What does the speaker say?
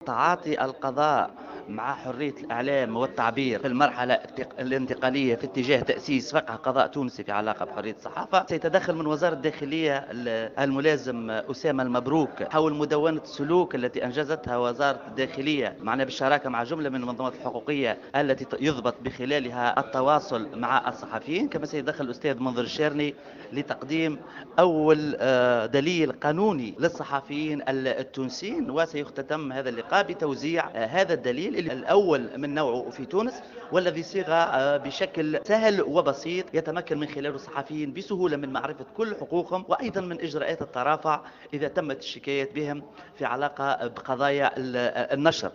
تعاطي القضاء مع حرية الإعلام والتعبير في المرحلة الانتقالية في اتجاه تأسيس فقه قضاء تونسي في علاقة بحرية الصحافة، سيتدخل من وزارة الداخلية الملازم أسامة المبروك حول مدونة السلوك التي أنجزتها وزارة الداخلية معنا بالشراكة مع جملة من المنظمات الحقوقية التي يضبط بخلالها التواصل مع الصحفيين. كما سيتدخل الأستاذ منظر الشيرني لتقديم أول دليل قانوني للصحفيين التونسيين، وسيختتم هذا اللقاء بتوزيع هذا الدليل الأول من نوعه في تونس، والذي صيغ بشكل سهل وبسيط يتمكن من خلاله الصحفيين بسهولة من معرفة كل حقوقهم، وأيضا من إجراءات الترافع إذا تمت الشكايات بهم في علاقة بقضايا النشر.